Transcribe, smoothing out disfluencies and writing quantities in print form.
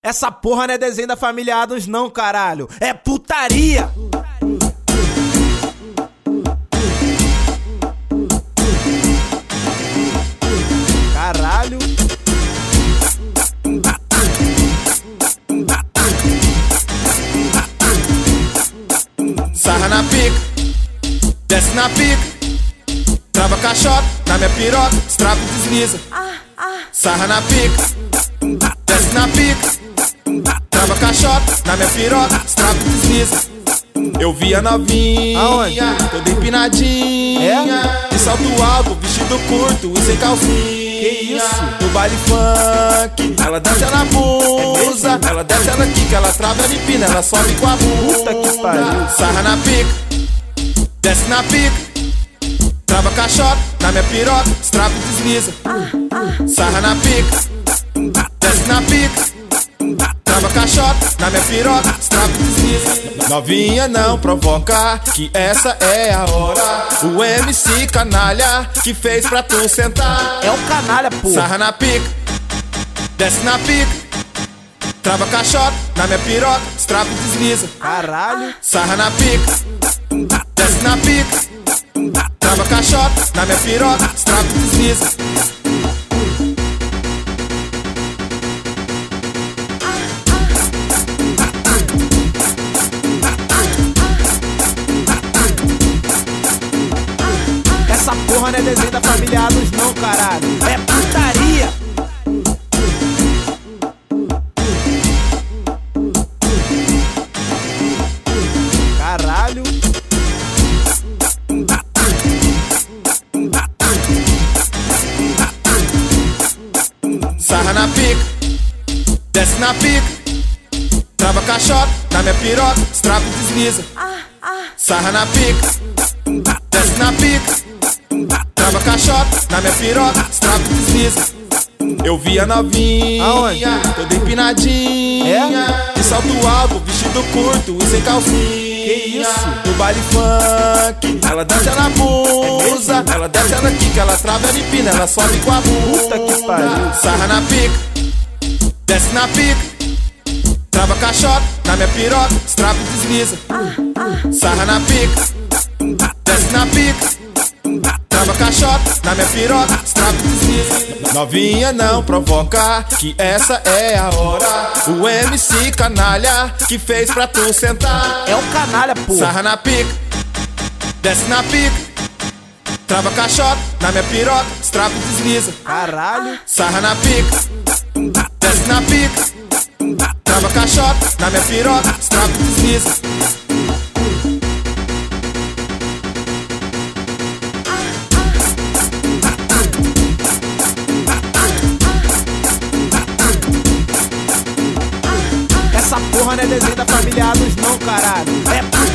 Essa porra não é desenho da família Addams não, caralho. É putaria! Caralho. Sarra na pica, desce na pica, trava caixota na minha piroca, estrapo e desliza. Sarra na pica, desce na pica, trava caixota na minha piroca, estrapo e desliza. Eu vi a novinha, aonde? toda empinadinha, de salto alto, vestido curto e sem calcinha. Que isso? No baile funk, ela dança, ela abusa, ela desce, ela quica, ela trava, ela empina, ela sobe com a bunda. Puta que pariu. Sarra na pica, desce na pica, trava caixota na minha piroca, estrapo e desliza. Sarra na pica, desce na pica, trava caixota na minha piroca, estrapo e desliza. Novinha não provoca, que essa é a hora. O MC canalha que fez pra tu sentar. É um canalha, porra. Sarra na pica, desce na pica, trava caixota na minha piroca, estrapo e desliza. Caralho. Sarra na pica, desce na pica, trava caixota na minha piroca, estrapo e desliza. Essa porra não é desenho da família Addams não, caralho. É putaria! Caralho. Sarra na pica, desce na pica, trava caixota na minha piroca, estrapo e desliza. Sarra na pica, desce na pica, trava caixota na minha piroca, estrapo e desliza. Eu vi a novinha, aonde? toda empinadinha, de salto alto, vestido curto e sem calcinha. Que isso? No baile funk, ela dança, ela abusa, ela desce, ela quica, ela trava, ela empina, ela sobe com a bunda. Puta que pariu. Sarra na pica, desce na pica, trava caixota na minha piroca, estrapo e desliza. Sarra na pica, desce na pica, trava caixota na minha piroca, estrapo e desliza. Novinha não provoca, que essa é a hora. O MC canalha que fez pra tu sentar. É um canalha, porra. Sarra na pica, desce na pica, trava caixota na minha piroca, estrapo e desliza. Caralho. Sarra na pica, desce na pica, trava caixota na minha piroca, estrapo e desliza. Essa porra não é desenho da família Addams não, caralho. É putaria!